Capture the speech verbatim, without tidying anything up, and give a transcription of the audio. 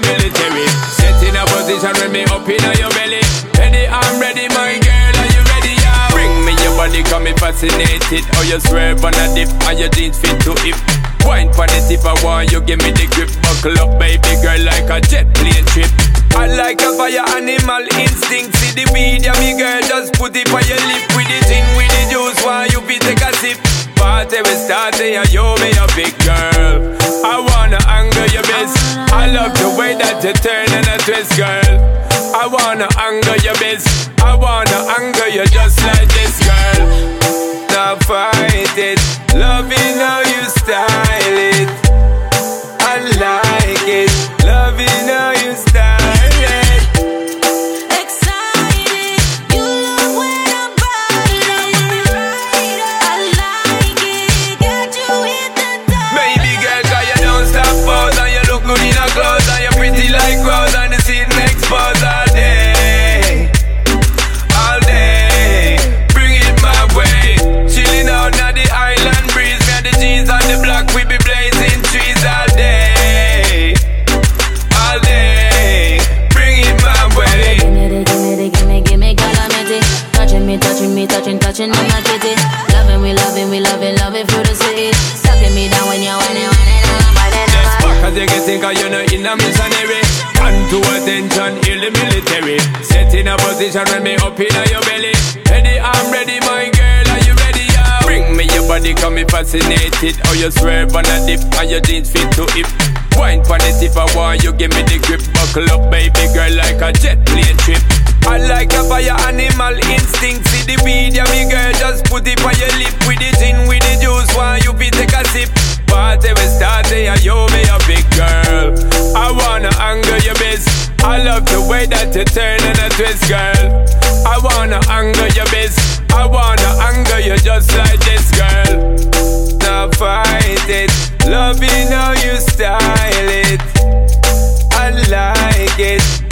military. Set in a position when me up in your belly. Ready, I'm ready, my girl, are you ready? Yeah. Bring me your body, come me fascinated. How you swerve on a dip, and your jeans fit to hip. Wine for the tip, I want you give me the grip. Buckle up, baby girl, like a jet plane trip. I like a fire animal instinct. See the weed, yeah, me girl, just put it on your lip. With the gin, with the juice, why you be take a sip? Party we start, and you be a big girl. I wanna anger your best. I love the way that you turn and a twist, girl. I wanna anger your best. I wanna anger you just like this, girl. Now fight it, loving how you style it. I like it, loving how you style it. Excited, you love when I'm riding. I like it, got you hit the top. Baby girl, cause you don't stop pose, and you look good in a clothes, and you're pretty like rose, and the seat next pose all day, all day. Bring it my way, chilling out now the island breeze, got the G's on the block, we be blazing trees all day, all day. Bring it my way. Give me, give me, give me, calamity. Touching me, touching me, touching, touching on my kitty. Loving, we loving, we loving, loving through the city. Sucking me down when you're whining, whining, and I'm whining. Just back as you can think of you know in a missionary. Stand to attention, in the military. Set in a position when me up in your belly. Ready, I'm ready, my girl, are you ready? Yeah. Bring me your body, come me fascinated. How you swerve on a dip, and your jeans fit to hip. Wine for the tip, I want you give me the grip. Buckle up, baby girl, like a jet plane trip. I like a fire animal instinct. See the weed, yeah, me girl, just put it on your lip. With the gin, with the juice, why you be take a sip? Party we start, and you be a big girl. I wanna anger your best. I love the way that you turn and a twist, girl. I wanna anger your best. I wanna anger you just like this, girl. Now fight it, loving how you style it. I like it,